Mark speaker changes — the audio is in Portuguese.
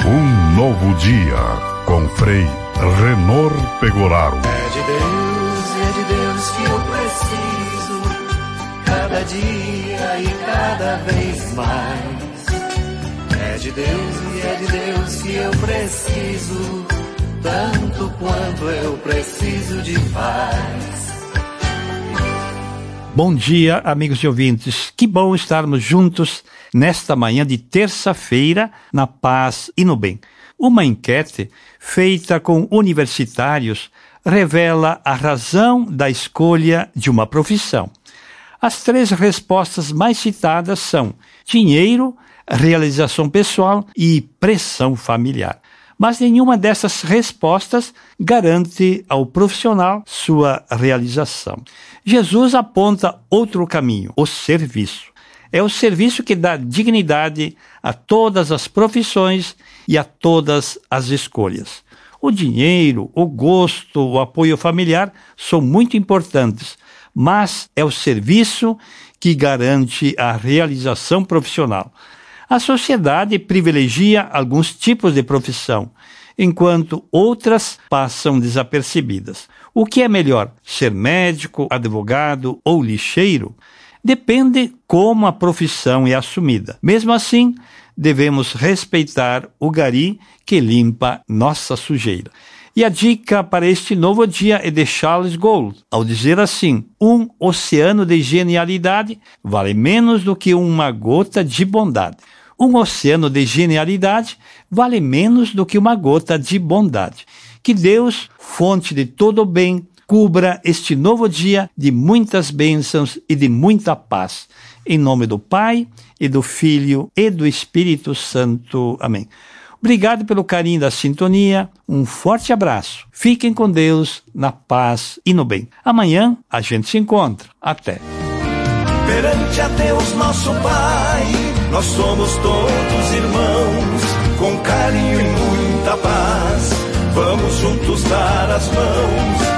Speaker 1: Um novo dia com Frei Renor Pegoraro.
Speaker 2: É de Deus que eu preciso, cada dia e cada vez mais. É de Deus que eu preciso, tanto quanto eu preciso de paz.
Speaker 3: Bom dia, amigos e ouvintes. Que bom estarmos juntos nesta manhã de terça-feira, na paz e no bem. Uma enquete feita com universitários revela a razão da escolha de uma profissão. As 3 respostas mais citadas são dinheiro, realização pessoal e pressão familiar. Mas nenhuma dessas respostas garante ao profissional sua realização. Jesus aponta outro caminho, o serviço. É o serviço que dá dignidade a todas as profissões e a todas as escolhas. O dinheiro, o gosto, o apoio familiar são muito importantes, mas é o serviço que garante a realização profissional. A sociedade privilegia alguns tipos de profissão, enquanto outras passam desapercebidas. O que é melhor, ser médico, advogado ou lixeiro? Depende como a profissão é assumida. Mesmo assim, devemos respeitar o gari que limpa nossa sujeira. E a dica para este novo dia é de Charles Gould, ao dizer assim: um oceano de genialidade vale menos do que uma gota de bondade. Um oceano de genialidade vale menos do que uma gota de bondade. Que Deus, fonte de todo o bem, cubra este novo dia de muitas bênçãos e de muita paz. Em nome do Pai, e do Filho, e do Espírito Santo. Amém. Obrigado pelo carinho da sintonia, um forte abraço. Fiquem com Deus, na paz e no bem. Amanhã a gente se encontra. Até.
Speaker 2: Perante a Deus nosso Pai, nós somos todos irmãos, com carinho e muita paz. Vamos juntos dar as mãos